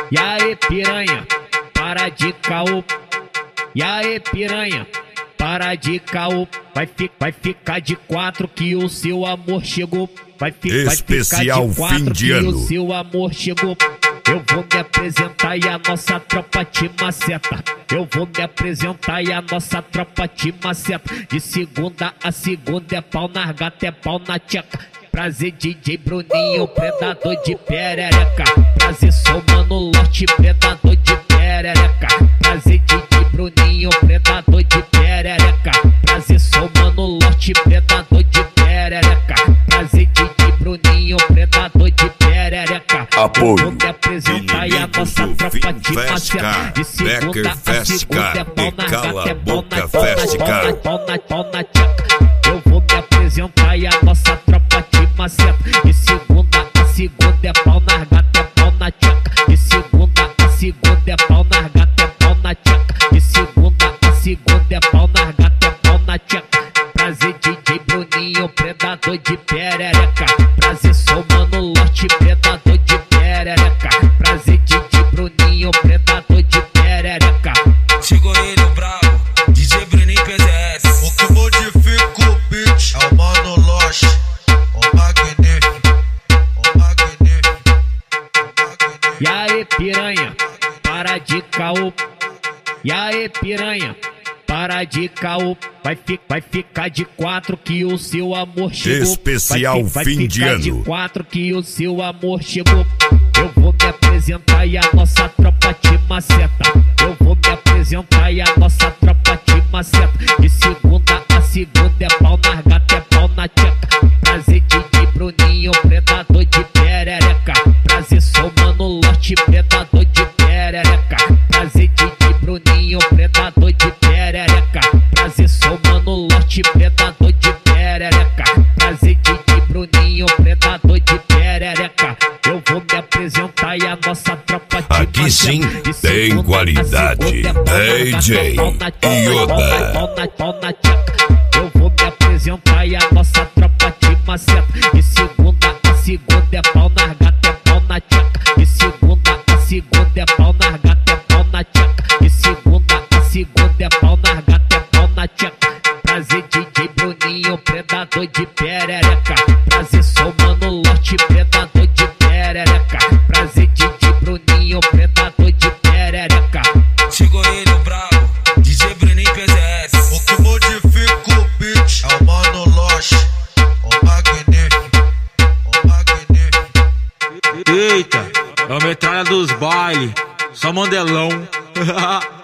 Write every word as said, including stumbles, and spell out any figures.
E aí piranha, para de caô. E aí piranha, para de caô. Vai, fi, vai ficar de quatro que o seu amor chegou. Vai, fi, Especial vai ficar de quatro fim de que ano. o seu amor chegou. Eu vou me apresentar e a nossa tropa te maceta. Eu vou me apresentar e a nossa tropa te maceta. De segunda a segunda é pau na gata, é pau na tcheca. Prazer D J Bruninho, predador de perereca. Prazer sou Mano Lote, predador de perereca. Prazer D J Bruninho, predador de perereca. Prazer sou Mano Lote, predador de perereca. Prazer D J Bruninho, predador de perereca. Apoio. Eu vou me apresentar e a nossa tropa te maceta. De segunda a segunda é pau na gata, é pau na tcheca. Pau na, pau na tcheca. Eu vou me apresentar e a nossa tropa te maceta. De segunda a segunda é pau na gata, é pau na tcheca. De segunda a segunda é pau na gata, é pau na tcheca. De segunda a segunda é pau na gata, é pau na tcheca. Prazer D J Bruninho, predador de perereca. Prazer sou Mano Lote, predador de perereca. Prazer D J Bruninho, predador de perereca. Chegou ele, o brabo, D J Bruninho P Z S. O que modifica o beat é o Mano Lote, o magnífico, o magnífico, o magnífico. E aí piranha, para de caô. E aí piranha, para de caô. Vai, fi, vai ficar de quatro que o seu amor chegou. Especial vai, fim vai de ficar ano. de quatro que o seu amor chegou. Eu vou me apresentar e a nossa tropa te maceta. Eu vou me apresentar e a nossa tropa te maceta. De segunda a segunda é pau na gata, é pau na tcheca. Prazer D J Bruninho, predador de perereca. Prazer sou Mano Lote, predador de perereca. Prazer D J Bruninho, predador de perereca. Prazer sou Mano Lote, predador de perereca. Prazer D J Bruninho, predador de perereca. Eu vou me apresentar e a nossa tropa te Aqui maceta. sim De tem segunda a qualidade. segunda é pau na D J gata, é pau na tcheca. Yoda. Pau na, pau na tcheca. Eu vou me apresentar e a nossa tropa te maceta. De segunda a segunda é pau na gata, é pau na tcheca. De segunda a segunda é pau na gata, é pau na tcheca. De segunda a segunda é pau na gata, é pau na tcheca. Prazer D J Bruninho, predador de perereca. Prazer sou Mano Lote, predador de perereca. Prazer D J Bruninho, predador de perereca. Chegou ele, o brabo, D J Bruninho P Z S. O que modifica o beat é o Mano Lote, o magnífico, o magnífico. Eita, é o metralha dos baile, só mandelão.